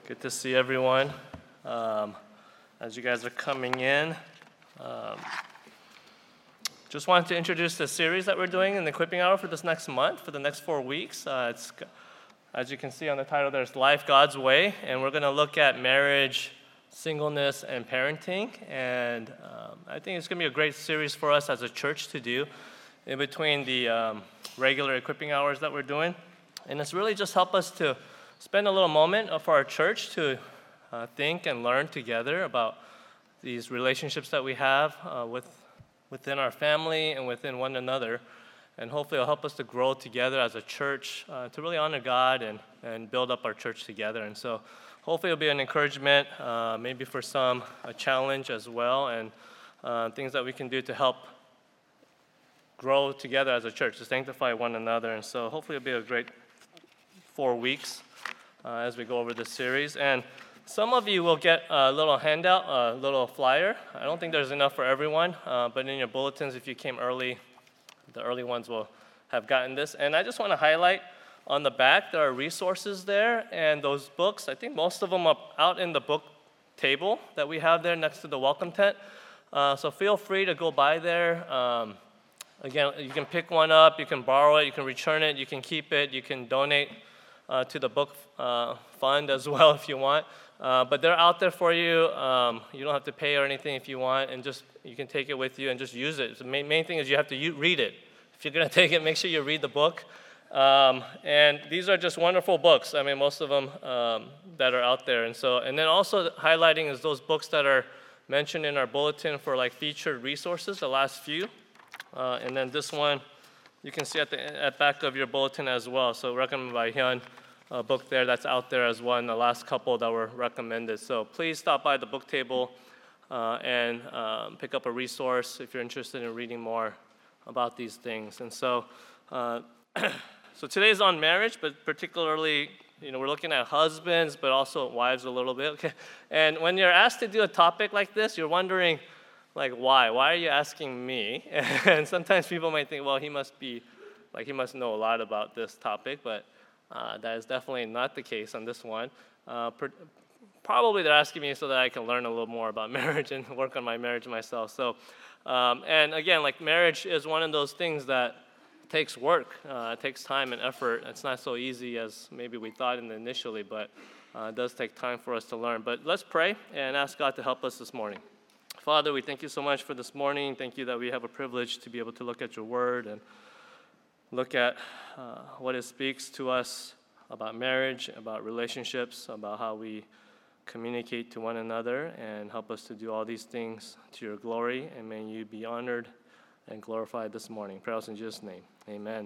Good to see everyone. As you guys are coming in, just wanted to introduce the series that we're doing in the Equipping Hour for this next month, for the next 4 weeks. As you can see on the title, there's Life God's Way, and we're going to look at marriage, singleness, and parenting. And I think it's going to be a great series for us as a church to do in between the regular Equipping Hours that we're doing. And it's really just help us to spend a little moment for our church to think and learn together about these relationships that we have within our family and within one another. And hopefully it'll help us to grow together as a church, to really honor God and build up our church together. And so hopefully it'll be an encouragement, maybe for some a challenge as well, and things that we can do to help grow together as a church, to sanctify one another. And so hopefully it'll be a great 4 weeks as we go over this series. And some of you will get a little handout, a little flyer. I don't think there's enough for everyone, but in your bulletins, if you came early, the early ones will have gotten this. And I just want to highlight on the back, there are resources there, and those books, I think most of them are out in the book table that we have there next to the welcome tent. So feel free to go by there. Again, you can pick one up, you can borrow it, you can return it, you can keep it, you can donate to the book fund as well if you want. But they're out there for you. You don't have to pay or anything if you want, and just you can take it with you and just use it. The main thing is you have to read it. If you're going to take it, make sure you read the book. And these are just wonderful books. I mean, most of them that are out there. And then also highlighting is those books that are mentioned in our bulletin for like featured resources, the last few. And then this one, you can see at back of your bulletin as well. So recommended by Hyun, a book there that's out there as well, and the last couple that were recommended. So please stop by the book table and pick up a resource if you're interested in reading more about these things. And so, so today's on marriage, but particularly, we're looking at husbands, but also wives a little bit. Okay, and when you're asked to do a topic like this, you're wondering, like, why? Why are you asking me? And sometimes people might think, well, he must know a lot about this topic, but that is definitely not the case on this one. Probably they're asking me so that I can learn a little more about marriage and work on my marriage myself. So, and again, like marriage is one of those things that takes work. It takes time and effort. It's not so easy as maybe we thought initially, but it does take time for us to learn. But let's pray and ask God to help us this morning. Father, we thank you so much for this morning. Thank you that we have a privilege to be able to look at your word and look at what it speaks to us about marriage, about relationships, about how we communicate to one another, and help us to do all these things to your glory. And may you be honored and glorified this morning. Pray in Jesus' name. Amen.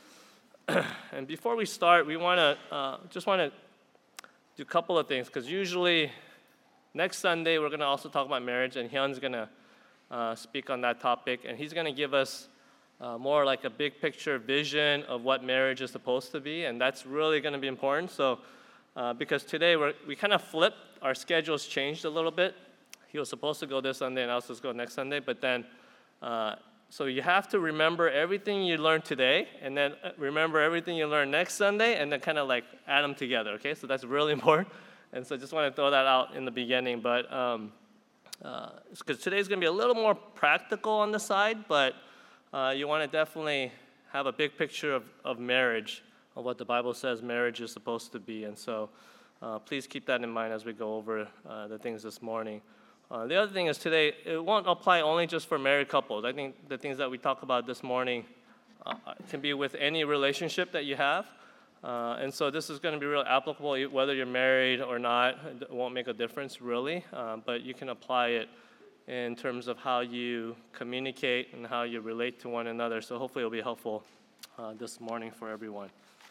And before we start, we want to do a couple of things, because usually next Sunday we're going to also talk about marriage, and Hyun's going to speak on that topic, and he's going to give us more like a big picture vision of what marriage is supposed to be, and that's really going to be important. So, because today we kind of flipped, our schedules changed a little bit. He was supposed to go this Sunday, and I was supposed to go next Sunday, but then, so you have to remember everything you learned today, and then remember everything you learned next Sunday, and then kind of like add them together, okay? So that's really important, and so I just want to throw that out in the beginning, but because today's going to be a little more practical on the side, but you want to definitely have a big picture of marriage, of what the Bible says marriage is supposed to be. And so please keep that in mind as we go over the things this morning. The other thing is today, it won't apply only just for married couples. I think the things that we talk about this morning can be with any relationship that you have. And so this is going to be real applicable whether you're married or not. It won't make a difference really, but you can apply it in terms of how you communicate and how you relate to one another. So hopefully it'll be helpful this morning for everyone.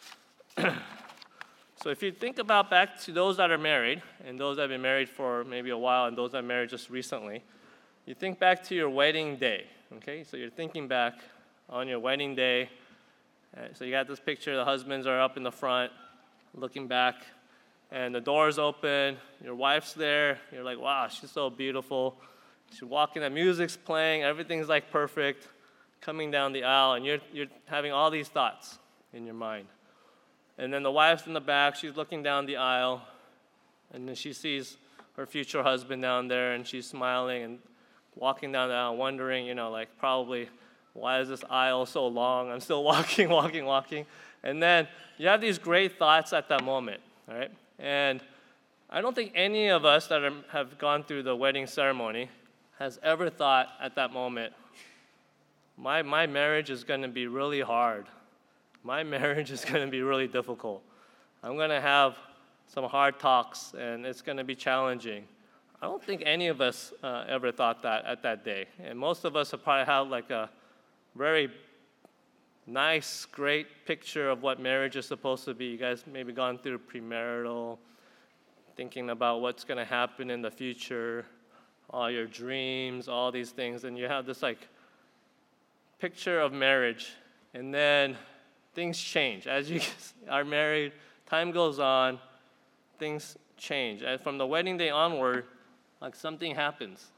So if you think about back to those that are married, and those that have been married for maybe a while, and those that are married just recently, you think back to your wedding day, okay? So you're thinking back on your wedding day. So you got this picture, the husbands are up in the front, looking back, and the door's open, your wife's there, you're like, wow, she's so beautiful. She's walking, the music's playing, everything's like perfect, coming down the aisle, and you're having all these thoughts in your mind. And then the wife's in the back, she's looking down the aisle, And then she sees her future husband down there, and she's smiling and walking down the aisle, wondering, like probably, why is this aisle so long? I'm still walking, walking, walking. And then you have these great thoughts at that moment, all right? And I don't think any of us that have gone through the wedding ceremony has ever thought at that moment, my marriage is going to be really hard. My marriage is going to be really difficult. I'm going to have some hard talks, and it's going to be challenging. I don't think any of us ever thought that at that day. And most of us have probably had like a very nice, great picture of what marriage is supposed to be. You guys maybe gone through premarital, thinking about what's going to happen in the future, all your dreams, all these things, and you have this like picture of marriage, and then things change. As you are married, time goes on, things change. And from the wedding day onward, like something happens.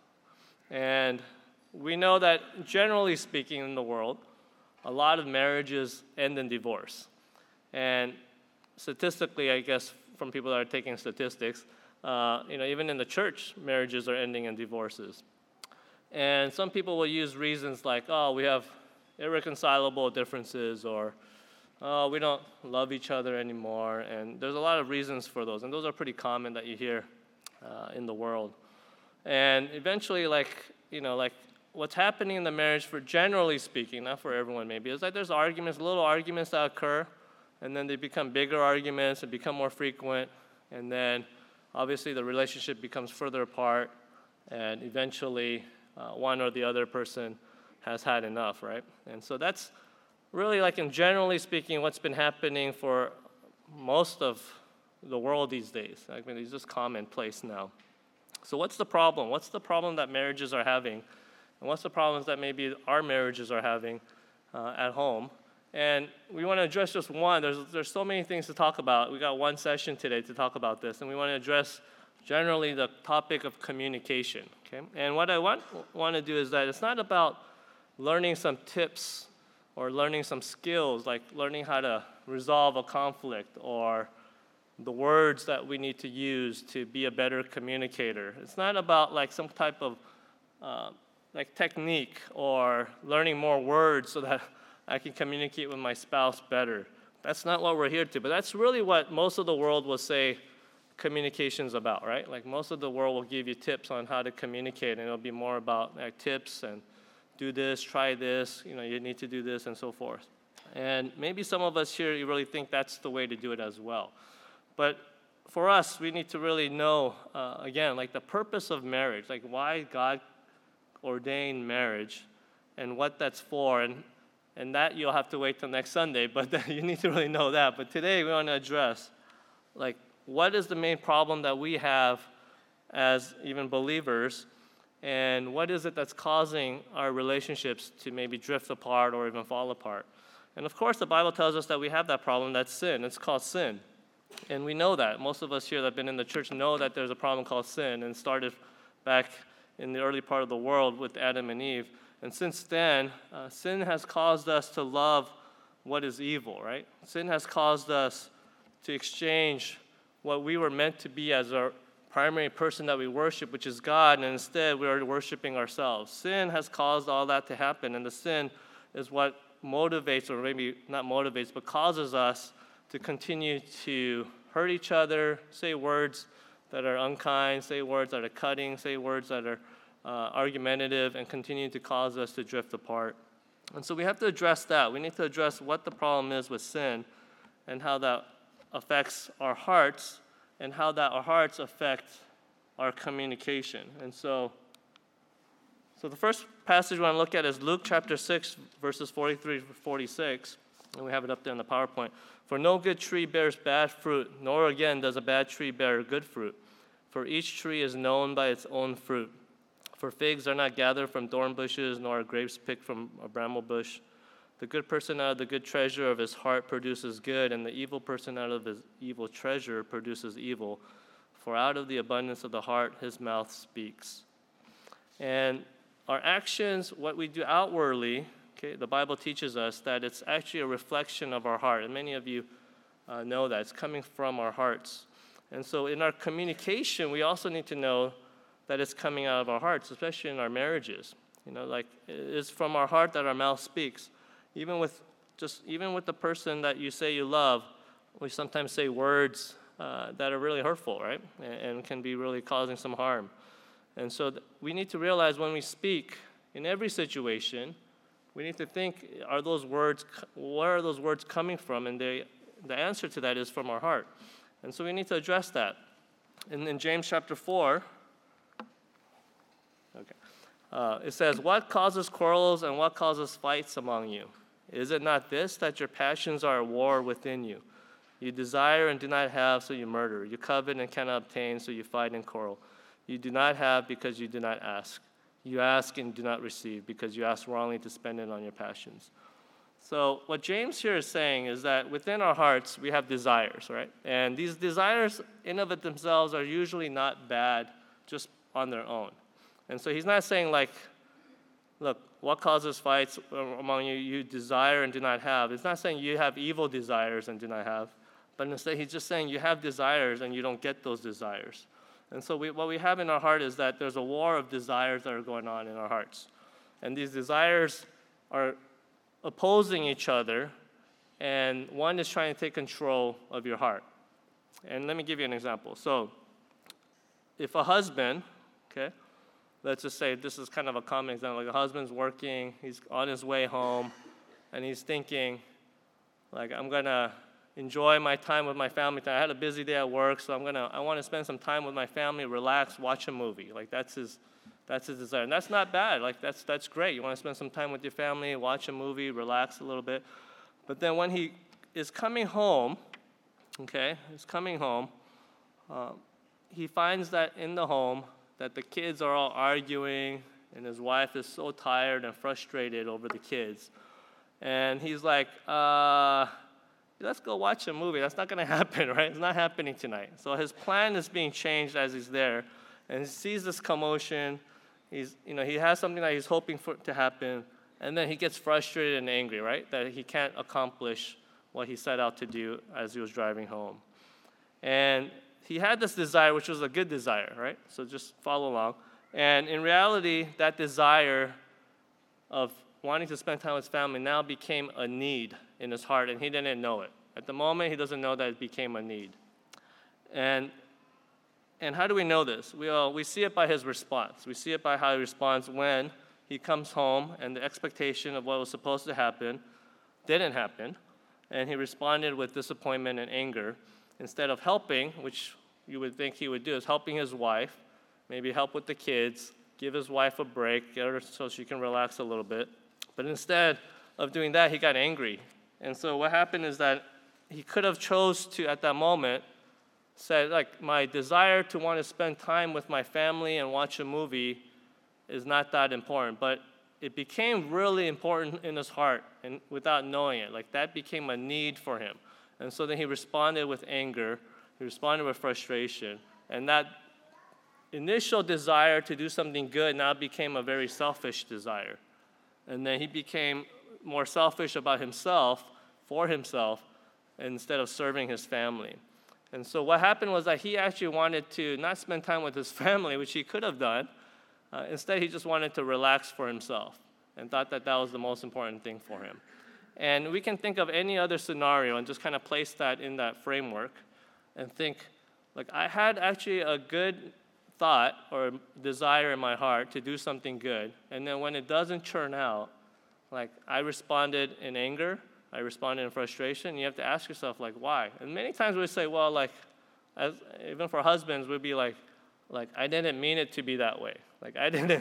And we know that generally speaking in the world, a lot of marriages end in divorce. And statistically, I guess, from people that are taking statistics, even in the church, marriages are ending in divorces. And some people will use reasons like, oh, we have irreconcilable differences, or oh, we don't love each other anymore. And there's a lot of reasons for those. And those are pretty common that you hear in the world. And eventually, like what's happening in the marriage, for generally speaking, not for everyone maybe, is that there's arguments, little arguments that occur, and then they become bigger arguments and become more frequent. And then obviously the relationship becomes further apart, and eventually one or the other person has had enough, right? And so that's really, like, in generally speaking, what's been happening for most of the world these days. I mean, it's just commonplace now. So what's the problem? What's the problem that marriages are having? And what's the problems that maybe our marriages are having at home? And we want to address just one. There's so many things to talk about. We got one session today to talk about this, and we want to address generally the topic of communication. Okay? And what I want to do is that it's not about learning some tips or learning some skills, like learning how to resolve a conflict or the words that we need to use to be a better communicator. It's not about like some type of like technique or learning more words so that I can communicate with my spouse better. That's not what we're here to, but that's really what most of the world will say communication's about, right? Like most of the world will give you tips on how to communicate, and it'll be more about like tips and do this, try this, you need to do this, and so forth. And maybe some of us here, you really think that's the way to do it as well. But for us, we need to really know, again, like the purpose of marriage, like why God ordained marriage and what that's for. And that you'll have to wait till next Sunday, but you need to really know that. But today we want to address, like, what is the main problem that we have as even believers, and what is it that's causing our relationships to maybe drift apart or even fall apart? And of course, the Bible tells us that we have that problem, that's sin. It's called sin. And we know that. Most of us here that have been in the church know that there's a problem called sin, and started back in the early part of the world with Adam and Eve. And since then, sin has caused us to love what is evil, right? Sin has caused us to exchange what we were meant to be as our primary person that we worship, which is God, and instead we are worshiping ourselves. Sin has caused all that to happen, and the sin is what motivates, or maybe not motivates, but causes us to continue to hurt each other, say words that are unkind, say words that are cutting, say words that are argumentative, and continue to cause us to drift apart. And so we have to address that. We need to address what the problem is with sin and how that affects our hearts, and how that our hearts affect our communication. And so the first passage we want to look at is Luke chapter 6, verses 43 to 46. And we have it up there in the PowerPoint. For no good tree bears bad fruit, nor again does a bad tree bear good fruit. For each tree is known by its own fruit. For figs are not gathered from thorn bushes, nor are grapes picked from a bramble bush. The good person out of the good treasure of his heart produces good, and the evil person out of his evil treasure produces evil. For out of the abundance of the heart his mouth speaks. And our actions, what we do outwardly, okay, the Bible teaches us that it's actually a reflection of our heart. And many of you know that. It's coming from our hearts. And so in our communication, we also need to know that it's coming out of our hearts, especially in our marriages. Like it's from our heart that our mouth speaks. Even with the person that you say you love, we sometimes say words that are really hurtful, right? And can be really causing some harm. And so we need to realize when we speak in every situation, we need to think, where are those words coming from? And the answer to that is from our heart. And so we need to address that. And in James chapter 4, it says, "What causes quarrels and what causes fights among you? Is it not this, that your passions are at war within you? You desire and do not have, so you murder. You covet and cannot obtain, so you fight and quarrel. You do not have because you do not ask. You ask and do not receive because you ask wrongly to spend it on your passions." So what James here is saying is that within our hearts, we have desires, right? And these desires in of it themselves are usually not bad just on their own. And so he's not saying like, look, what causes fights among you? You desire and do not have. It's not saying you have evil desires and do not have. But instead, he's just saying you have desires and you don't get those desires. And so what we have in our heart is that there's a war of desires that are going on in our hearts. And these desires are opposing each other, and one is trying to take control of your heart. And let me give you an example. So if a husband, let's just say this is kind of a common example, like a husband's working, he's on his way home, and he's thinking, like, I'm going to enjoy my time with my family. I had a busy day at work, so I want to spend some time with my family, relax, watch a movie. Like that's his desire. And that's not bad. Like that's great. You want to spend some time with your family, watch a movie, relax a little bit. But then when he is coming home, he finds that in the home that the kids are all arguing, and his wife is so tired and frustrated over the kids. And he's like, let's go watch a movie. That's not going to happen, right? It's not happening tonight. So his plan is being changed as he's there. And he sees this commotion. He has something that he's hoping for to happen. And then he gets frustrated and angry, right? That he can't accomplish what he set out to do as he was driving home. And he had this desire, which was a good desire, right? So just follow along. And in reality, that desire of wanting to spend time with his family now became a need in his heart, and he didn't know it. At the moment, he doesn't know that it became a need. And how do we know this? We see it by his response. We see it by how he responds when he comes home and the expectation of what was supposed to happen didn't happen, and he responded with disappointment and anger. Instead of helping, which you would think he would do, is helping his wife, maybe help with the kids, give his wife a break, get her so she can relax a little bit. But instead of doing that, he got angry. And so what happened is that he could have chose to, at that moment, said, like, my desire to want to spend time with my family and watch a movie is not that important. But it became really important in his heart, and without knowing it. Like, that became a need for him. And so then he responded with anger. He responded with frustration. And that initial desire to do something good now became a very selfish desire. And then he became more selfish about himself, for himself, instead of serving his family. And so what happened was that he actually wanted to not spend time with his family, which he could have done. Instead, he just wanted to relax for himself and thought that that was the most important thing for him. And we can think of any other scenario and just kind of place that in that framework and think, like, I had actually a good thought or desire in my heart to do something good. And then when it doesn't turn out, like, I responded in anger, I responded in frustration. You have to ask yourself, like, why? And many times we say, well, like, even for husbands, we'd be like, I didn't mean it to be that way. Like, I didn't,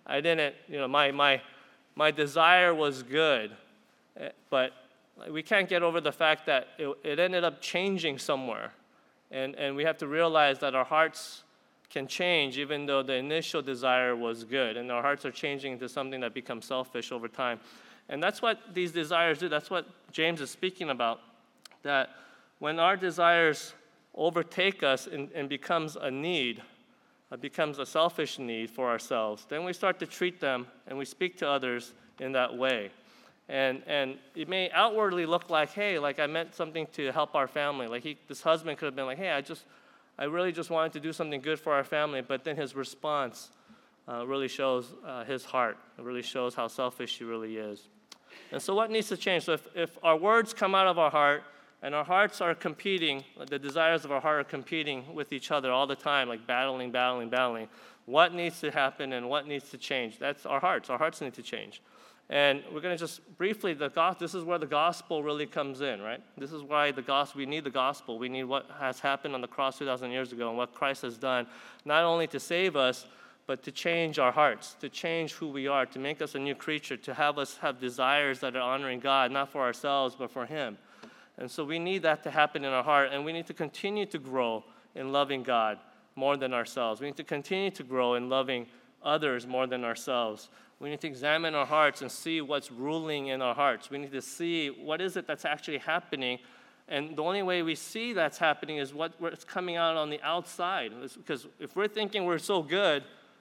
my desire was good. But we can't get over the fact that it ended up changing somewhere. And we have to realize that our hearts can change even though the initial desire was good. And our hearts are changing into something that becomes selfish over time. And that's what these desires do. That's what James is speaking about. That when our desires overtake us and becomes a need, becomes a selfish need for ourselves, then we start to treat them and we speak to others in that way. And it may outwardly look like, hey, like I meant something to help our family. Like this husband could have been like, hey, I really just wanted to do something good for our family, but then his response really shows his heart. It really shows how selfish he really is. And so what needs to change? So if our words come out of our heart and our hearts are competing, the desires of our heart are competing with each other all the time, like battling, what needs to happen and what needs to change? That's our hearts. Our hearts need to change. And we're going to just briefly, this is where the gospel really comes in, right? This is why we need the gospel. We need what has happened on the cross 2,000 years ago and what Christ has done, not only to save us, but to change our hearts, to change who we are, to make us a new creature, to have us have desires that are honoring God, not for ourselves, but for Him. And so we need that to happen in our heart, and we need to continue to grow in loving God more than ourselves. We need to continue to grow in loving others more than ourselves. We need to examine our hearts and see what's ruling in our hearts. We need to see what is it that's actually happening. And the only way we see that's happening is what's coming out on the outside. Because if we're thinking we're so good,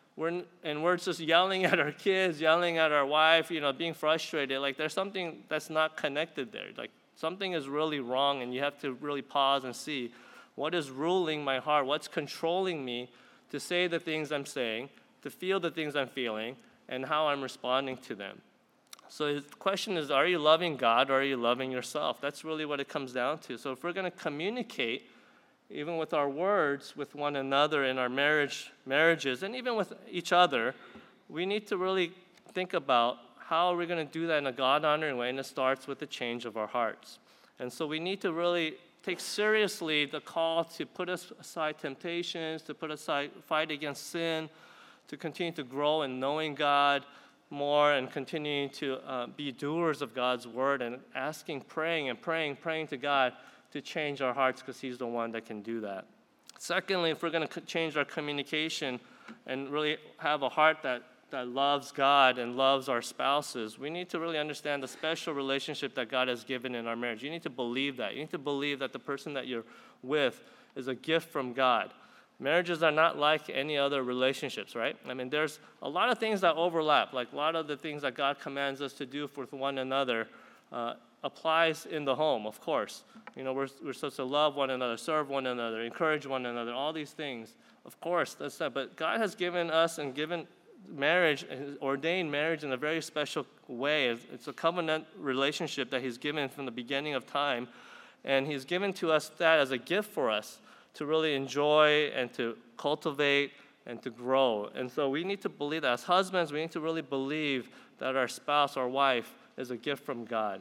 we're just yelling at our kids, yelling at our wife, being frustrated, like there's something that's not connected there. Like something is really wrong, and you have to really pause and see what is ruling my heart, what's controlling me to say the things I'm saying, to feel the things I'm feeling, and how I'm responding to them. So the question is, are you loving God or are you loving yourself? That's really what it comes down to. So if we're going to communicate, even with our words, with one another in our marriages, and even with each other, we need to really think about how are we going to do that in a God-honoring way, and it starts with the change of our hearts. And so we need to really take seriously the call to put aside temptations, to put aside, fight against sin, to continue to grow in knowing God more and continuing to be doers of God's word and praying to God to change our hearts, because He's the one that can do that. Secondly, if we're going to change our communication and really have a heart that loves God and loves our spouses, we need to really understand the special relationship that God has given in our marriage. You need to believe that. You need to believe that the person that you're with is a gift from God. Marriages are not like any other relationships, right? I mean, there's a lot of things that overlap, like a lot of the things that God commands us to do with one another applies in the home, of course. We're supposed to love one another, serve one another, encourage one another, all these things. Of course, that's that. But God has given us and given marriage, ordained marriage in a very special way. It's a covenant relationship that He's given from the beginning of time. And He's given to us that as a gift for us to really enjoy and to cultivate and to grow. And so we need to believe that. As husbands, we need to really believe that our spouse, our wife, is a gift from God.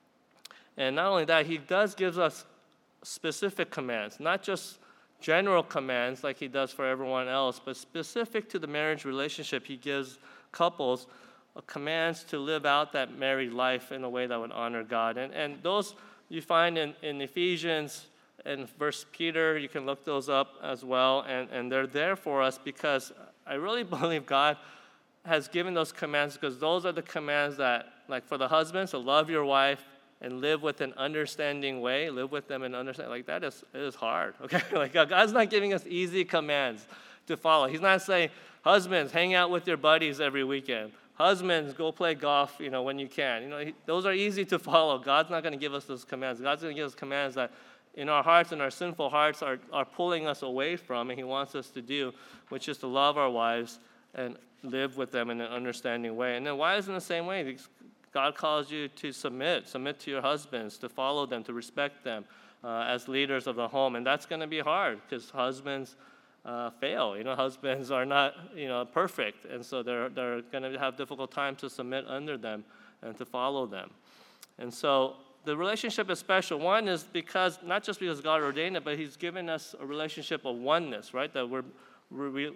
And not only that, He does give us specific commands, not just general commands like He does for everyone else, but specific to the marriage relationship. He gives couples commands to live out that married life in a way that would honor God. And those you find in Ephesians and 1 Peter. You can look those up as well. And they're there for us because I really believe God has given those commands, because those are the commands that, like for the husbands, to love your wife and live with an understanding way, live with them and understand. Like that is hard, okay? Like God's not giving us easy commands to follow. He's not saying, husbands, hang out with your buddies every weekend. Husbands, go play golf, when you can. Those are easy to follow. God's not going to give us those commands. God's going to give us commands that in our hearts and our sinful hearts are pulling us away from, and He wants us to do, which is to love our wives and live with them in an understanding way. And then wives in the same way. God calls you to submit to your husbands, to follow them, to respect them as leaders of the home. And that's going to be hard because husbands fail. Husbands are not, perfect. And so they're going to have difficult time to submit under them and to follow them. And so the relationship is special. One is not just because God ordained it, but He's given us a relationship of oneness, right? That we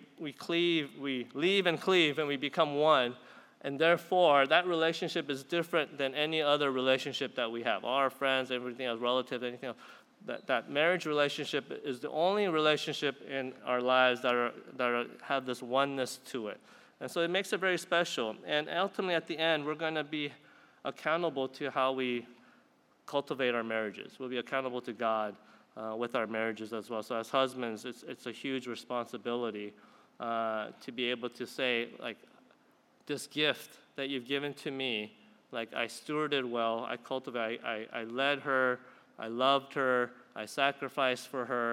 leave and cleave and we become one. And therefore, that relationship is different than any other relationship that we have. All our friends, everything else, relatives, anything else. That marriage relationship is the only relationship in our lives that have this oneness to it. And so it makes it very special. And ultimately, at the end, we're going to be accountable to how we cultivate our marriages. We'll be accountable to God with our marriages as well. So as husbands, it's a huge responsibility to be able to say, like, this gift that you've given to me, like I stewarded well, I led her, I loved her, I sacrificed for her,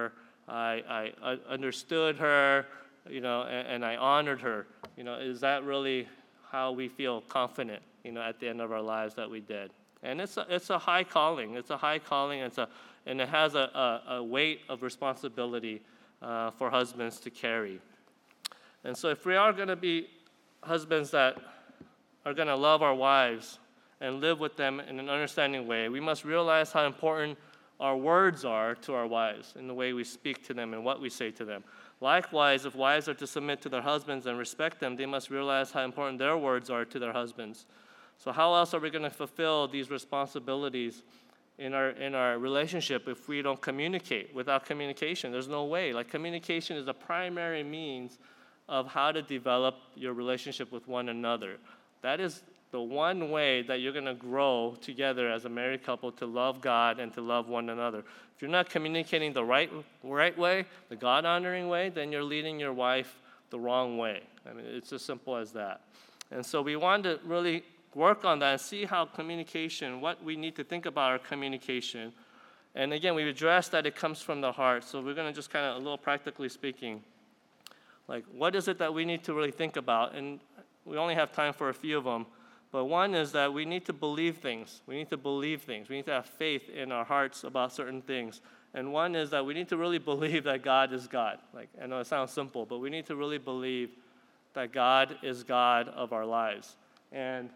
I understood her, and I honored her. Is that really how we feel confident, at the end of our lives that we did? And it's a high calling. It's a high calling. And it has a weight of responsibility for husbands to carry. And so if we are going to be husbands that are going to love our wives and live with them in an understanding way, we must realize how important our words are to our wives in the way we speak to them and what we say to them. Likewise, if wives are to submit to their husbands and respect them, they must realize how important their words are to their husbands. So how else are we going to fulfill these responsibilities in our relationship if we don't communicate? Without communication, there's no way. Like, communication is a primary means of how to develop your relationship with one another. That is the one way that you're going to grow together as a married couple to love God and to love one another. If you're not communicating the right way, the God-honoring way, then you're leading your wife the wrong way. I mean, it's as simple as that. And so we want to really work on that and see how communication, what we need to think about our communication. And again, we've addressed that it comes from the heart. So we're going to just kind of, a little practically speaking, like, what is it that we need to really think about? And we only have time for a few of them. But one is that we need to believe things. We need to believe things. We need to have faith in our hearts about certain things. And one is that we need to really believe that God is God. Like, I know it sounds simple, but we need to really believe that God is God of our lives. And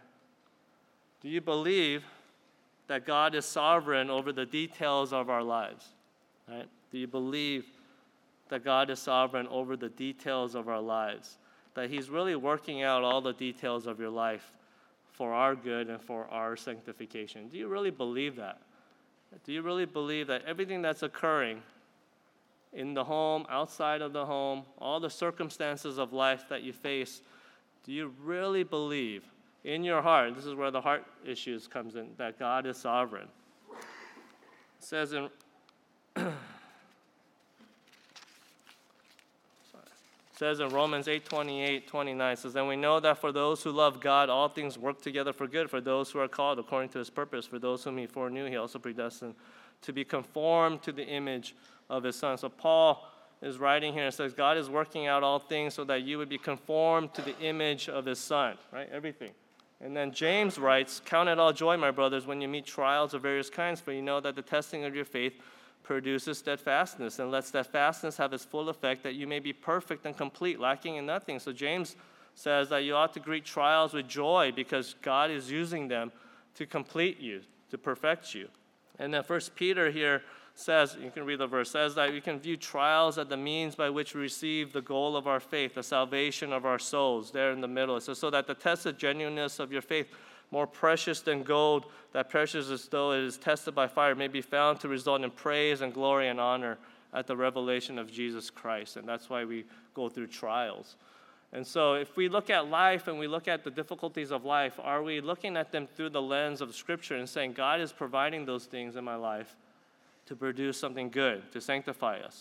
do you believe that God is sovereign over the details of our lives? Right? Do you believe that God is sovereign over the details of our lives? That He's really working out all the details of your life for our good and for our sanctification? Do you really believe that? Do you really believe that everything that's occurring in the home, outside of the home, all the circumstances of life that you face, do you really believe in your heart, this is where the heart issues comes in, that God is sovereign? It says in Romans 8:28-29, it says, "And we know that for those who love God, all things work together for good, for those who are called according to His purpose. For those whom He foreknew, He also predestined to be conformed to the image of His Son." So Paul is writing here and says, God is working out all things so that you would be conformed to the image of His Son, right? Everything. And then James writes, "Count it all joy, my brothers, when you meet trials of various kinds, for you know that the testing of your faith produces steadfastness, and let steadfastness have its full effect, that you may be perfect and complete, lacking in nothing." So James says that you ought to greet trials with joy because God is using them to complete you, to perfect you. And then 1 Peter here says, you can read the verse, says that we can view trials as the means by which we receive the goal of our faith, the salvation of our souls, there in the middle. It says, so that the tested genuineness of your faith, more precious than gold, that precious as though it is tested by fire, may be found to result in praise and glory and honor at the revelation of Jesus Christ. And that's why we go through trials. And so if we look at life and we look at the difficulties of life, are we looking at them through the lens of Scripture and saying, God is providing those things in my life to produce something good, to sanctify us,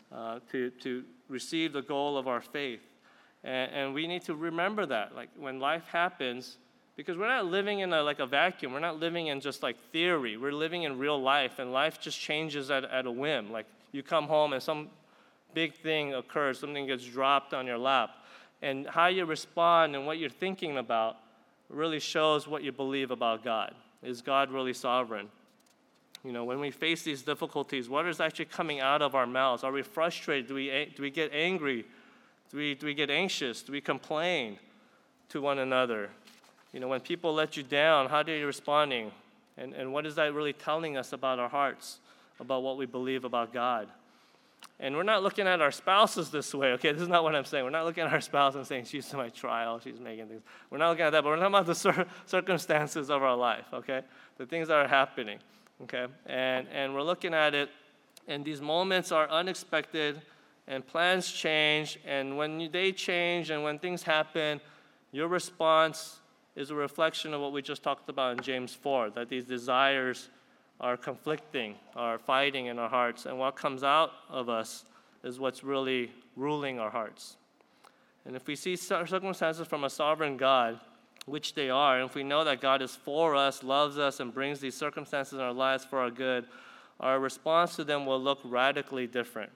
to receive the goal of our faith? And we need to remember that, like when life happens, because we're not living in a vacuum. We're not living in just like theory. We're living in real life, and life just changes at a whim. Like you come home and some big thing occurs, something gets dropped on your lap. And how you respond and what you're thinking about really shows what you believe about God. Is God really sovereign? You know, when we face these difficulties, what is actually coming out of our mouths? Are we frustrated? Do we get angry? Do we get anxious? Do we complain to one another? You know, when people let you down, how are you responding? And what is that really telling us about our hearts, about what we believe about God? And we're not looking at our spouses this way, okay? This is not what I'm saying. We're not looking at our spouse and saying, she's my trial, she's making things. We're not looking at that, but we're talking about the circumstances of our life, okay? The things that are happening, okay? And we're looking at it, and these moments are unexpected, and plans change, and when they change and when things happen, your response is a reflection of what we just talked about in James 4, that these desires are conflicting, are fighting in our hearts, and what comes out of us is what's really ruling our hearts. And if we see circumstances from a sovereign God, which they are, and if we know that God is for us, loves us, and brings these circumstances in our lives for our good, our response to them will look radically different.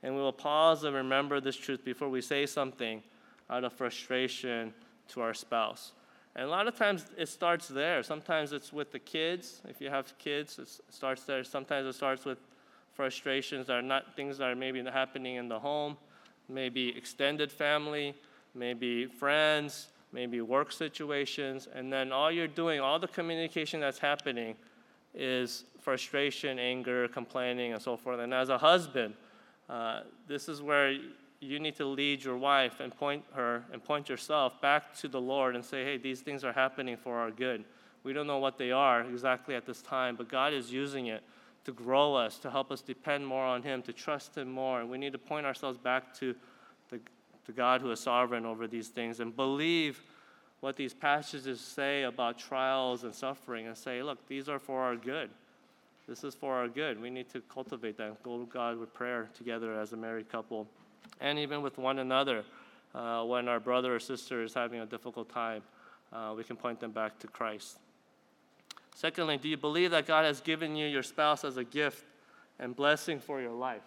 And we will pause and remember this truth before we say something out of frustration to our spouse. And a lot of times it starts there. Sometimes it's with the kids. If you have kids, it starts there. Sometimes it starts with frustrations that are not things that are maybe happening in the home, maybe extended family, maybe friends, maybe work situations. And then all you're doing, all the communication that's happening is frustration, anger, complaining, and so forth. And as a husband, this is where you need to lead your wife and point her and point yourself back to the Lord and say, hey, these things are happening for our good. We don't know what they are exactly at this time, but God is using it to grow us, to help us depend more on Him, to trust Him more. And we need to point ourselves back to the God who is sovereign over these things and believe what these passages say about trials and suffering and say, look, these are for our good. This is for our good. We need to cultivate that, go to God with prayer together as a married couple. And even with one another, when our brother or sister is having a difficult time, we can point them back to Christ. Secondly, do you believe that God has given you your spouse as a gift and blessing for your life?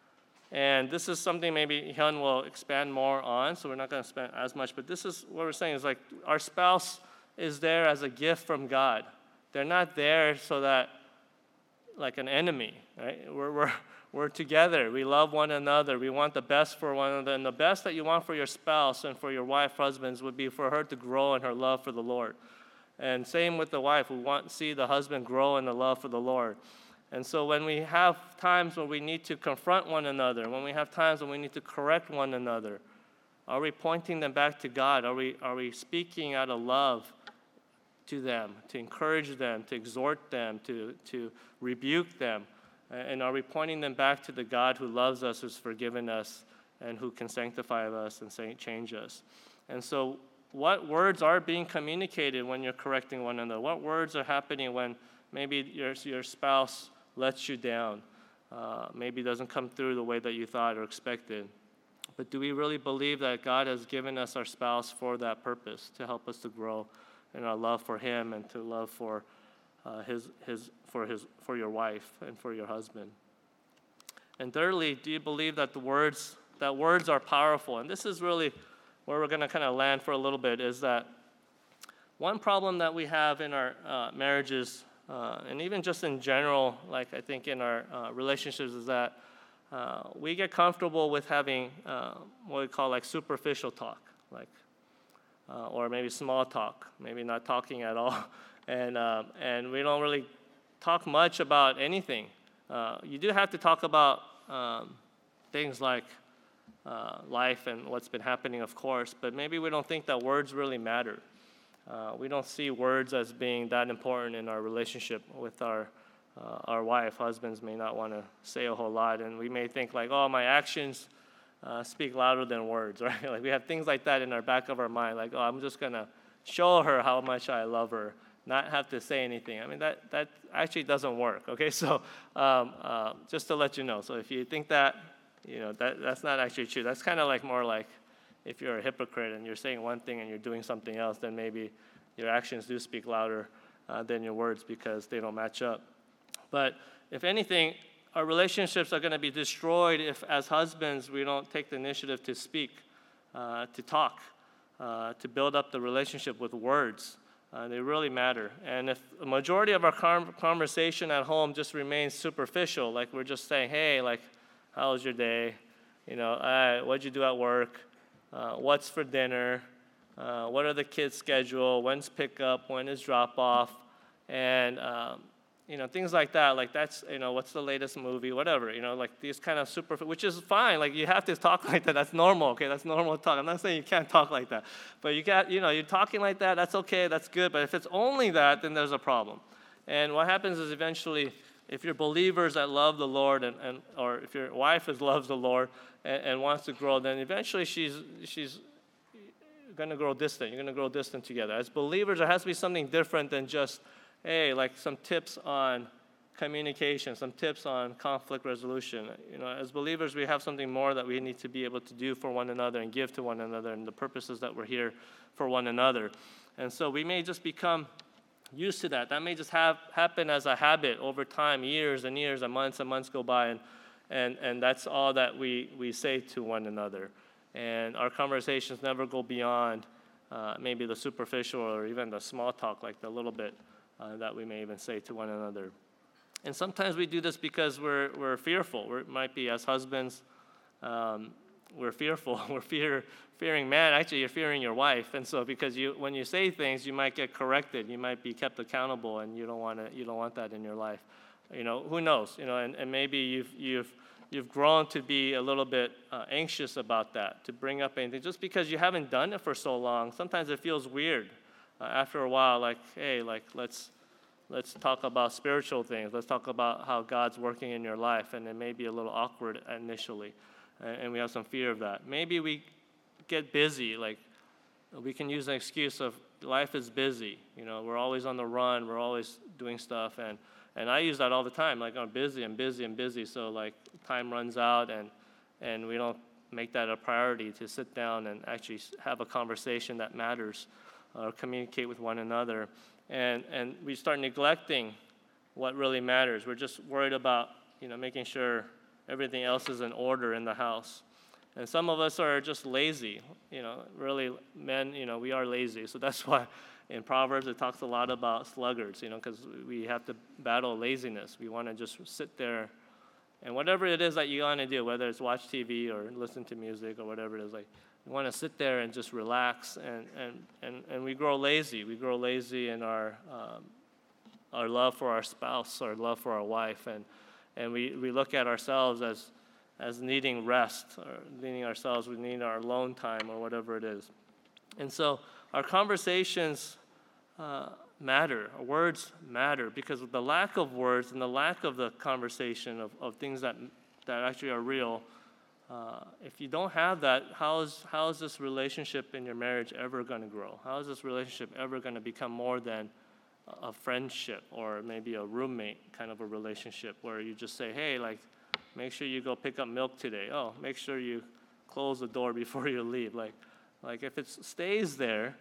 And this is something maybe Hyun will expand more on, so we're not going to spend as much. But this is what we're saying is like our spouse is there as a gift from God. They're not there so that like an enemy, right? We're together. We love one another. We want the best for one another. And the best that you want for your spouse and for your wife, husbands, would be for her to grow in her love for the Lord. And same with the wife. We want to see the husband grow in the love for the Lord. And so when we have times where we need to confront one another, when we have times when we need to correct one another, are we pointing them back to God? Are we speaking out of love to them, to encourage them, to exhort them, to rebuke them? And are we pointing them back to the God who loves us, who's forgiven us, and who can sanctify us and change us? And so what words are being communicated when you're correcting one another? What words are happening when maybe your spouse lets you down, maybe doesn't come through the way that you thought or expected? But do we really believe that God has given us our spouse for that purpose, to help us to grow in our love for Him and to love for for your wife and for your husband? And thirdly, do you believe that words are powerful? And this is really where we're going to kind of land for a little bit, is that one problem that we have in our marriages, and even just in general, like I think in our relationships, is that we get comfortable with having what we call like superficial talk, like or maybe small talk, maybe not talking at all. And we don't really talk much about anything. You do have to talk about things like life and what's been happening, of course, but maybe we don't think that words really matter. We don't see words as being that important in our relationship with our wife. Husbands may not want to say a whole lot, and we may think like, oh, my actions speak louder than words, right? Like we have things like that in our back of our mind, like, oh, I'm just going to show her how much I love her, not have to say anything. I mean, that actually doesn't work, okay? So just to let you know. So if you think that, that's not actually true. That's kind of like more like if you're a hypocrite and you're saying one thing and you're doing something else, then maybe your actions do speak louder than your words because they don't match up. But if anything, our relationships are going to be destroyed if, as husbands, we don't take the initiative to speak, to talk, to build up the relationship with words. They really matter. And if a majority of our conversation at home just remains superficial, like we're just saying, hey, like, how was your day? What'd you do at work? What's for dinner? What are the kids' schedule? When's pickup? When is drop off? And things like that. Like that's what's the latest movie? Whatever. Like these kind of which is fine. Like you have to talk like that. That's normal. Okay, that's normal talk. I'm not saying you can't talk like that, but you're talking like that. That's okay. That's good. But if it's only that, then there's a problem. And what happens is eventually, if you're believers that love the Lord, or if your wife loves the Lord and wants to grow, then eventually she's going to grow distant. You're going to grow distant together. As believers, there has to be something different than just, hey, like some tips on communication, some tips on conflict resolution. As believers, we have something more that we need to be able to do for one another and give to one another, and the purposes that we're here for one another. And so we may just become used to that. That may just happen as a habit over time, years and years and months go by, And that's all that we say to one another. And our conversations never go beyond maybe the superficial or even the small talk, like the little bit that we may even say to one another. And sometimes we do this because we're fearful. We might be as husbands, we're fearful. We're fearing man. Actually, you're fearing your wife. And so because when you say things, you might get corrected. You might be kept accountable, and you don't want that in your life. Who knows? And maybe you've grown to be a little bit anxious about that, to bring up anything. Just because you haven't done it for so long, sometimes it feels weird. After a while, like, hey, like let's talk about spiritual things. Let's talk about how God's working in your life. And it may be a little awkward initially, and we have some fear of that. Maybe we get busy. Like, we can use an excuse of life is busy. We're always on the run. We're always doing stuff. And I use that all the time. Like, I'm busy and busy and busy. So, like, time runs out, and we don't make that a priority to sit down and actually have a conversation that matters or communicate with one another. And we start neglecting what really matters. We're just worried about, making sure everything else is in order in the house. And some of us are just lazy. Really, men, we are lazy. So that's why in Proverbs it talks a lot about sluggards, because we have to battle laziness. We want to just sit there, and whatever it is that you want to do, whether it's watch TV or listen to music or whatever it is, like, we want to sit there and just relax, and we grow lazy. We grow lazy in our love for our spouse, our love for our wife, and we look at ourselves as needing rest, or needing ourselves, we need our alone time or whatever it is. And so our conversations matter, our words matter, because of the lack of words and the lack of the conversation of things that actually are real. If you don't have that, how is this relationship in your marriage ever going to grow? How is this relationship ever going to become more than a friendship or maybe a roommate kind of a relationship where you just say, hey, like, make sure you go pick up milk today. Oh, make sure you close the door before you leave. Like if it stays there,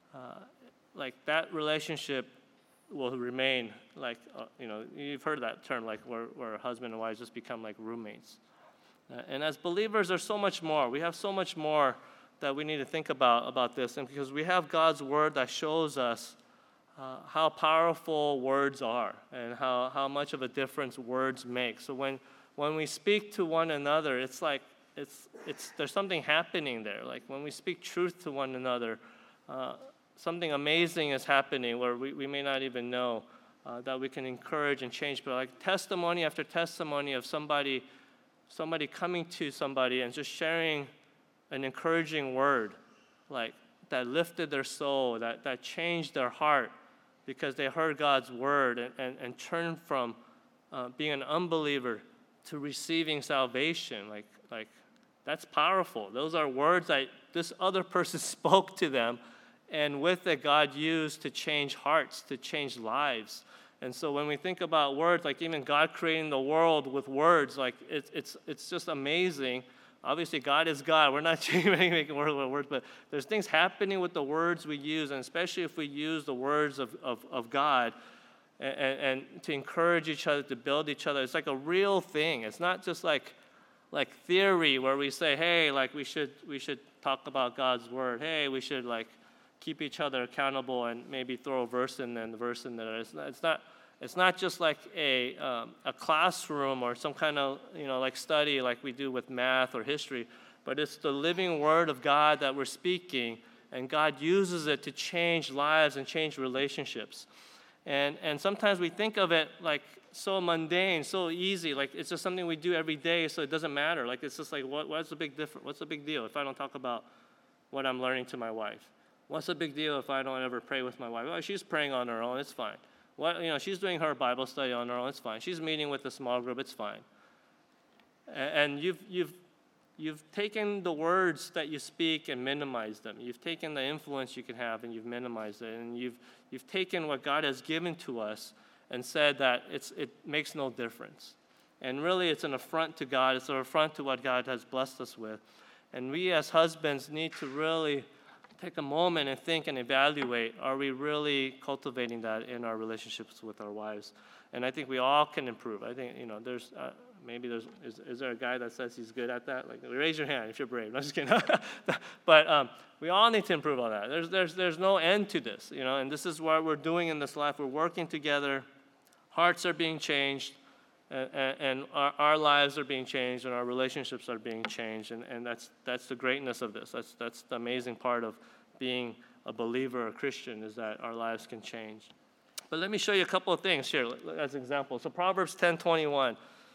like that relationship will remain like, you've heard that term, like where husband and wife just become like roommates. And as believers, there's so much more. We have so much more that we need to think about this. And because we have God's word that shows us how powerful words are and how much of a difference words make. So when we speak to one another, it's like there's something happening there. Like when we speak truth to one another, something amazing is happening where we may not even know that we can encourage and change. But like testimony after testimony of somebody coming to somebody and just sharing an encouraging word, like that lifted their soul, that changed their heart because they heard God's word and turned from being an unbeliever to receiving salvation. Like that's powerful. Those are words that this other person spoke to them, and with it, God used to change hearts, to change lives. And so when we think about words, like even God creating the world with words, like it's just amazing. Obviously, God is God. We're not making words, but there's things happening with the words we use, and especially if we use the words of God and to encourage each other, to build each other. It's like a real thing. It's not just like theory where we say, hey, like we should talk about God's word. Hey, we should like keep each other accountable and maybe throw a verse in there and the verse in there. It's not just like a classroom or some kind of like study like we do with math or history, but it's the living word of God that we're speaking, and God uses it to change lives and change relationships. And sometimes we think of it like so mundane, so easy, like it's just something we do every day, so it doesn't matter. Like it's just like what's the big difference? What's the big deal if I don't talk about what I'm learning to my wife? What's the big deal if I don't ever pray with my wife? Well, she's praying on her own, it's fine. She's doing her Bible study on her own, it's fine. She's meeting with a small group, it's fine. And you've taken the words that you speak and minimized them. You've taken the influence you can have and you've minimized it. And you've taken what God has given to us and said that it makes no difference. And really, it's an affront to God. It's an affront to what God has blessed us with. And we as husbands need to really take a moment and think and evaluate, are we really cultivating that in our relationships with our wives? And I think we all can improve. I think, there's Maybe is there a guy that says he's good at that? Like, raise your hand if you're brave. No, I'm just kidding. But we all need to improve on that. There's no end to this, and this is what we're doing in this life. We're working together. Hearts are being changed, and our lives are being changed, and our relationships are being changed, and that's the greatness of this. That's the amazing part of being a believer, a Christian, is that our lives can change. But let me show you a couple of things here as an example. So Proverbs 10:21.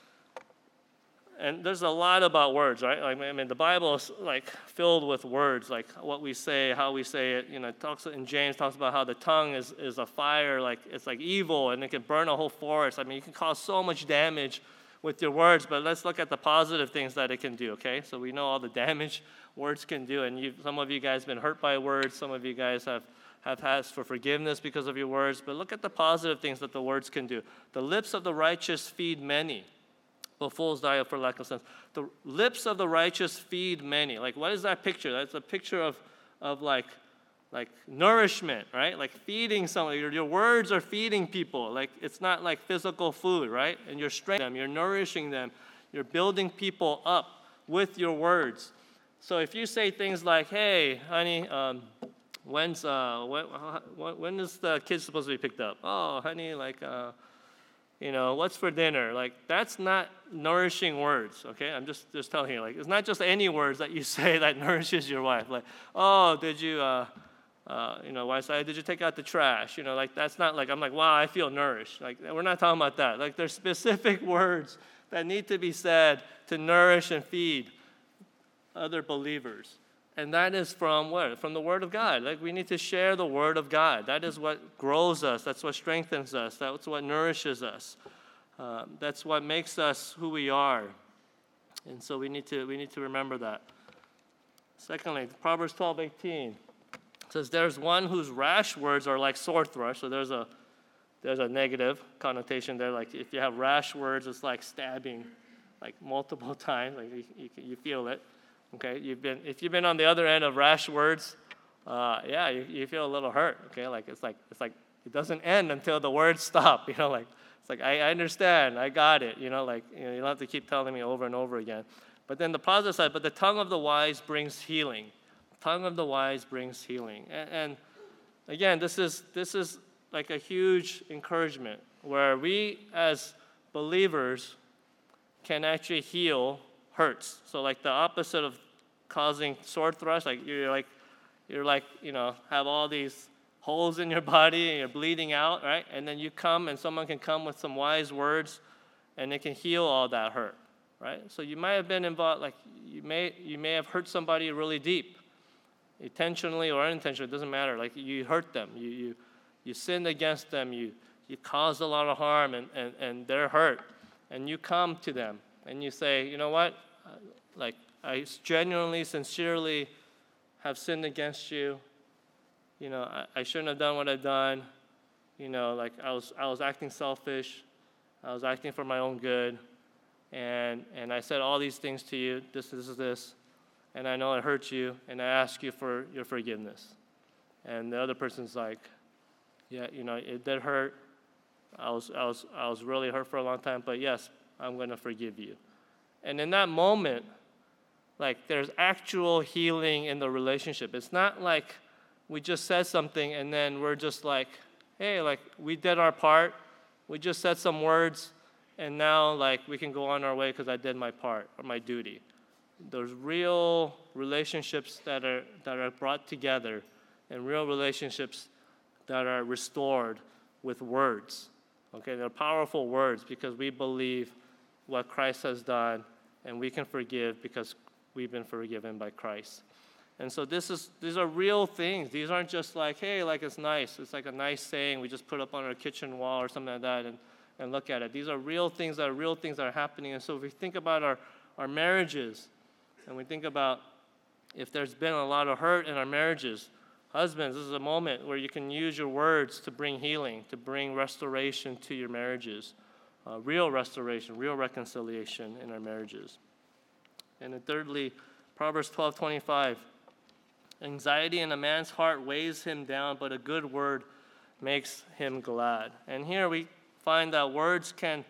And there's a lot about words, right? The Bible is filled with words, like what we say, how we say it. It talks in James talks about how the tongue is a fire, it's like evil, and it can burn a whole forest. You can cause so much damage with your words, but let's look at the positive things that it can do. Okay, so we know all the damage words can do, and some of you guys have been hurt by words. Some of you guys have asked for forgiveness because of your words. But look at the positive things that the words can do. The lips of the righteous feed many, but fools die for lack of sense. The lips of the righteous feed many. What is that picture? That's a picture of nourishment, right? Like feeding someone. Your words are feeding people. It's not like physical food, right? And you're strengthening them. You're nourishing them. You're building people up with your words. So if you say things like, "Hey, honey, when is the kid supposed to be picked up? Oh, honey, what's for dinner?" That's not nourishing words, okay? I'm just telling you, it's not just any words that you say that nourishes your wife. "Oh, did you, wife, did you take out the trash?" That's not I'm wow, I feel nourished. We're not talking about that. There's specific words that need to be said to nourish and feed other believers. And that is from what? From the Word of God. We need to share the Word of God. That is what grows us. That's what strengthens us. That's what nourishes us. That's what makes us who we are. And so we need to remember that. Secondly, Proverbs 12:18 says, "There's one whose rash words are like sword thrush." So there's a negative connotation there. If you have rash words, it's like stabbing, multiple times. You feel it. Okay, if you've been on the other end of rash words, you feel a little hurt. Okay, it's like it doesn't end until the words stop. I understand, I got it. You don't have to keep telling me over and over again. But then the positive side, but the tongue of the wise brings healing. The tongue of the wise brings healing. And again, this is a huge encouragement where we as believers can actually heal hurts. So the opposite of causing sword thrust, you're have all these holes in your body and you're bleeding out, right? And then you come and someone can come with some wise words and it can heal all that hurt, right? So you might have been involved, you may have hurt somebody really deep, intentionally or unintentionally, it doesn't matter. You hurt them, you sinned against them, you caused a lot of harm and they're hurt. And you come to them and you say, "You know what? I genuinely, sincerely have sinned against you. I shouldn't have done what I've done. I was acting selfish. I was acting for my own good. And I said all these things to you, this. And I know it hurt you, and I ask you for your forgiveness." And the other person's like, "Yeah, it did hurt. I was really hurt for a long time, but yes, I'm going to forgive you." And in that moment, there's actual healing in the relationship. It's not we just said something and then we're just hey, we did our part. We just said some words and now we can go on our way because I did my part or my duty. There's real relationships that are brought together and real relationships that are restored with words. Okay, they're powerful words because we believe what Christ has done and we can forgive because we've been forgiven by Christ. And so these are real things. These aren't just hey, it's nice. It's a nice saying we just put up on our kitchen wall or something like that and look at it. These are real things that are happening. And so if we think about our marriages and we think about if there's been a lot of hurt in our marriages, husbands, this is a moment where you can use your words to bring healing, to bring restoration to your marriages. Real restoration, real reconciliation in our marriages. And then thirdly, Proverbs 12:25, "Anxiety in a man's heart weighs him down, but a good word makes him glad." And here we find that words can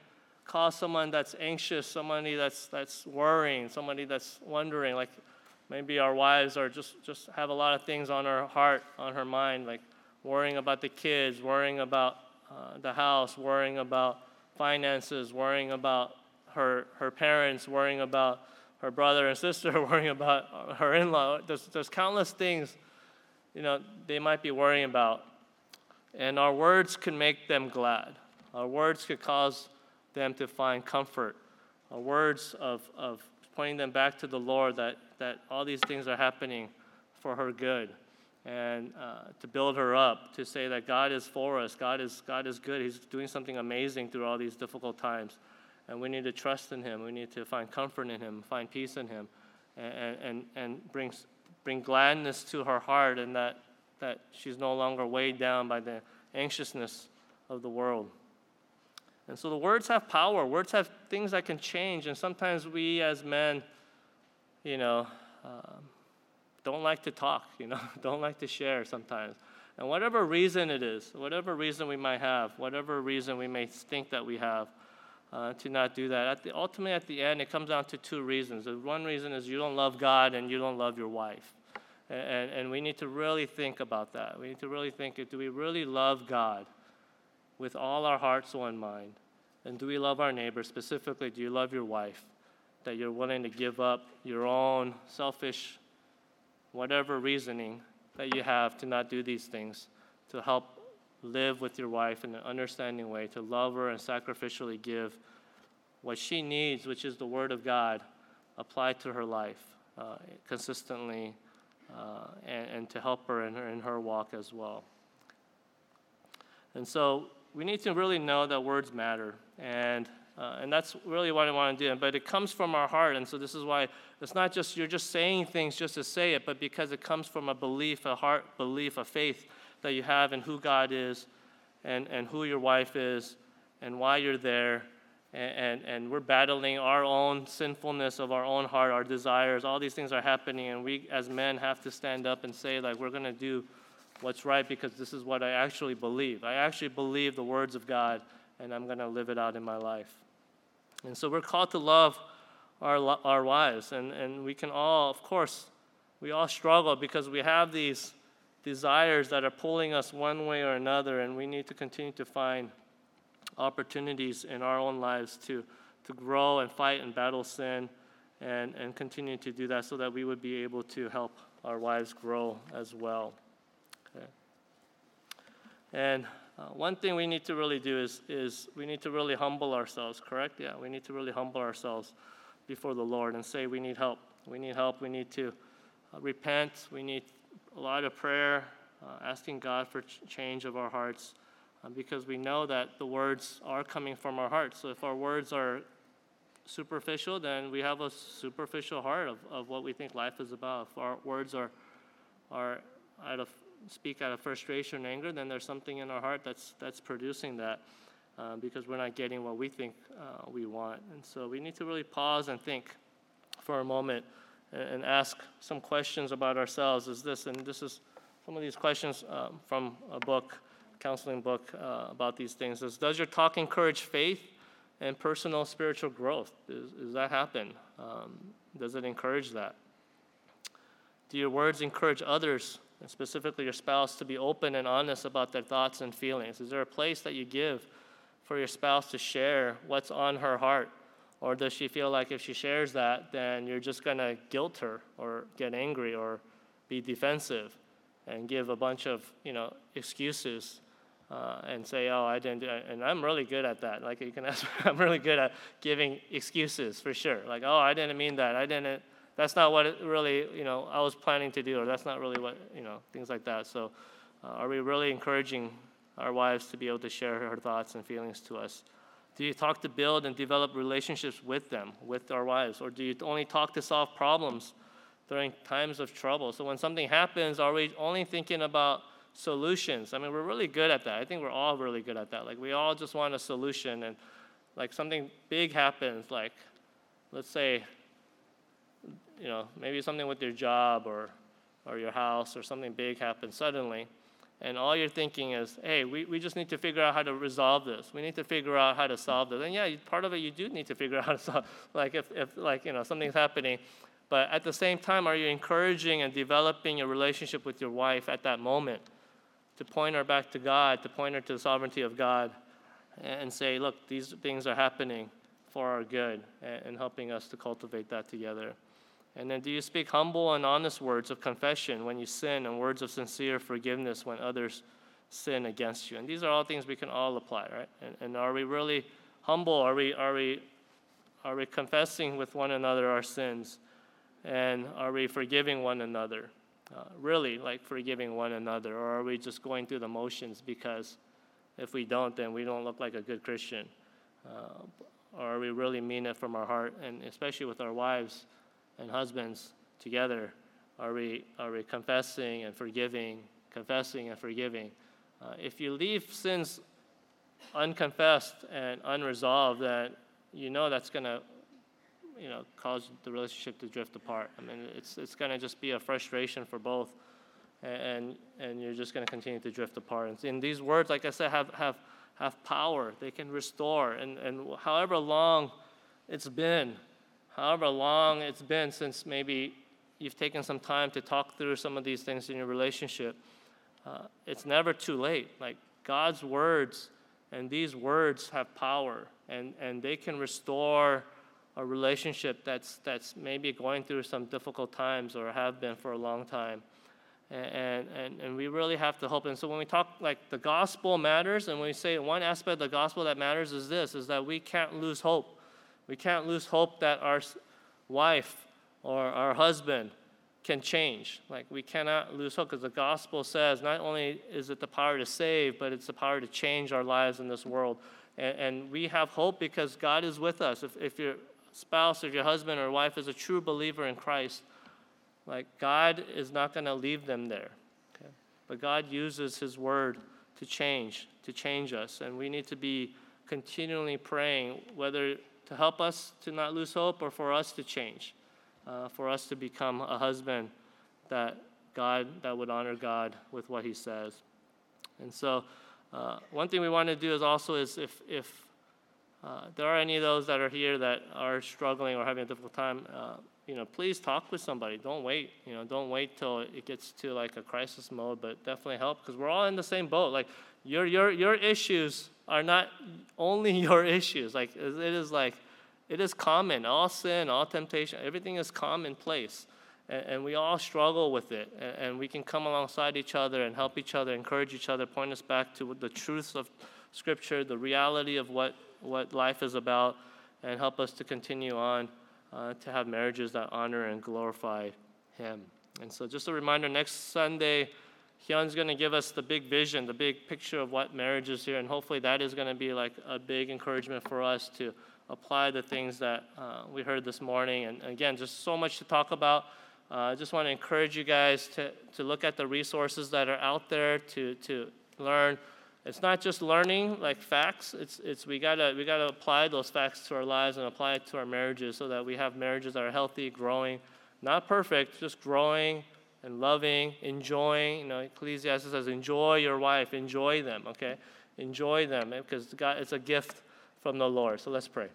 cause someone that's anxious, somebody that's worrying, somebody that's wondering, like maybe our wives are just have a lot of things on her heart, on her mind, like worrying about the kids, worrying about the house, worrying about finances, worrying about her parents, worrying about her brother and sister, worrying about her in-law. There's countless things, they might be worrying about. And our words can make them glad. Our words could cause them to find comfort. Our words of pointing them back to the Lord, that all these things are happening for her good, and to build her up, to say that God is for us, God is good. He's doing something amazing through all these difficult times. And we need to trust in Him. We need to find comfort in Him, find peace in Him, and bring gladness to her heart, and that she's no longer weighed down by the anxiousness of the world. And so the words have power. Words have things that can change. And sometimes we as men, don't like to talk, don't like to share sometimes. And whatever reason it is, whatever reason we might have, whatever reason we may think that we have, to not do that. Ultimately, at the end, it comes down to two reasons. One reason is you don't love God and you don't love your wife. And we need to really think about that. We need to really think, do we really love God with all our heart, soul, and mind? And do we love our neighbor? Specifically, do you love your wife? That you're willing to give up your own selfish, whatever reasoning that you have to not do these things, to help live with your wife in an understanding way, to love her and sacrificially give what she needs, which is the Word of God, applied to her life consistently, and to help her in her walk as well. And so we need to really know that words matter, and that's really what I want to do. But it comes from our heart, and so this is why it's not just you're just saying things just to say it, but because it comes from a belief, a heart belief, a faith that you have in who God is, and who your wife is, and why you're there, and we're battling our own sinfulness of our own heart, our desires. All these things are happening, and we as men have to stand up and say, like, we're going to do what's right because this is what I actually believe. I actually believe the words of God, and I'm going to live it out in my life. And so we're called to love our wives, and we can all, of course, we all struggle because we have these desires that are pulling us one way or another, and we need to continue to find opportunities in our own lives to grow and fight and battle sin, and continue to do that so that we would be able to help our wives grow as well. Okay. And one thing we need to really do is we need to really humble ourselves, correct? Yeah, we need to really humble ourselves before the Lord and say we need help. We need help. We need to repent. We need a lot of prayer, asking God for change of our hearts, because we know that the words are coming from our hearts. So if our words are superficial, then we have a superficial heart of what we think life is about. If our words are speak out of frustration and anger, then there's something in our heart that's producing that, because we're not getting what we think we want. And so we need to really pause and think for a moment and ask some questions about ourselves. This is some of these questions from a book, counseling book about these things. Does your talk encourage faith and personal spiritual growth? Does that happen? Does it encourage that? Do your words encourage others, and specifically your spouse, to be open and honest about their thoughts and feelings? Is there a place that you give for your spouse to share what's on her heart? Or does she feel like if she shares that, then you're just going to guilt her or get angry or be defensive and give a bunch of, excuses and say, oh, I didn't do it. And I'm really good at that. Like, you can ask, I'm really good at giving excuses for sure. Like, oh, I didn't mean that. That's not what it really, I was planning to do, or that's not really what, things like that. So are we really encouraging our wives to be able to share her thoughts and feelings to us? Do you talk to build and develop relationships with them, with our wives? Or do you only talk to solve problems during times of trouble? So when something happens, are we only thinking about solutions? I mean, we're really good at that. I think we're all really good at that. Like, we all just want a solution. And like something big happens, like let's say, maybe something with your job or your house, or something big happens suddenly. and all you're thinking is, hey, we just need to figure out how to resolve this. We need to figure out how to solve this. And yeah, part of it you do need to figure out how to solve. Like if something's happening, but at the same time, are you encouraging and developing your relationship with your wife at that moment to point her back to God, to point her to the sovereignty of God, and say, look, these things are happening for our good, and helping us to cultivate that together. And then do you speak humble and honest words of confession when you sin, and words of sincere forgiveness when others sin against you? And these are all things we can all apply, right? And are we really humble? Are we confessing with one another our sins? And are we forgiving one another? Really, like forgiving one another? Or are we just going through the motions because if we don't, then we don't look like a good Christian? Or are we really mean it from our heart? And especially with our wives and husbands together, are we confessing and forgiving, confessing and forgiving? If you leave sins unconfessed and unresolved, then that's going to cause the relationship to drift apart. I mean, it's going to just be a frustration for both, and you're just going to continue to drift apart. And these words, like I said, have power. They can restore. And however long it's been since maybe you've taken some time to talk through some of these things in your relationship, it's never too late. Like God's words and these words have power, and they can restore a relationship that's maybe going through some difficult times or have been for a long time. And we really have to hope. And so when we talk like the gospel matters, and when we say one aspect of the gospel that matters is that we can't lose hope. We can't lose hope that our wife or our husband can change. Like we cannot lose hope, because the gospel says not only is it the power to save, but it's the power to change our lives in this world. And we have hope because God is with us. If your spouse or your husband or wife is a true believer in Christ, like God is not going to leave them there. Okay? But God uses his word to change us. And we need to be continually praying, whether to help us to not lose hope or for us to change, for us to become a husband that would honor God with what he says. And so one thing we want to do is if there are any of those that are here that are struggling or having a difficult time, please talk with somebody. Don't wait. Don't wait till it gets to like a crisis mode, but definitely help, because we're all in the same boat. Like your issues are not only your issues. Like it is common. All sin, all temptation, everything is commonplace, and we all struggle with it. And we can come alongside each other and help each other, encourage each other, point us back to the truths of Scripture, the reality of what life is about, and help us to continue on to have marriages that honor and glorify him. And so just a reminder, next Sunday, Hyun's going to give us the big vision, the big picture of what marriage is here, and hopefully that is going to be like a big encouragement for us to apply the things that we heard this morning. And again, just so much to talk about. I just want to encourage you guys to look at the resources that are out there to learn. It's not just learning like facts. It's we gotta apply those facts to our lives and apply it to our marriages, so that we have marriages that are healthy, growing, not perfect, just growing and loving, enjoying. Ecclesiastes says, enjoy your wife, enjoy them. Okay, enjoy them, because God, it's a gift from the Lord. So let's pray.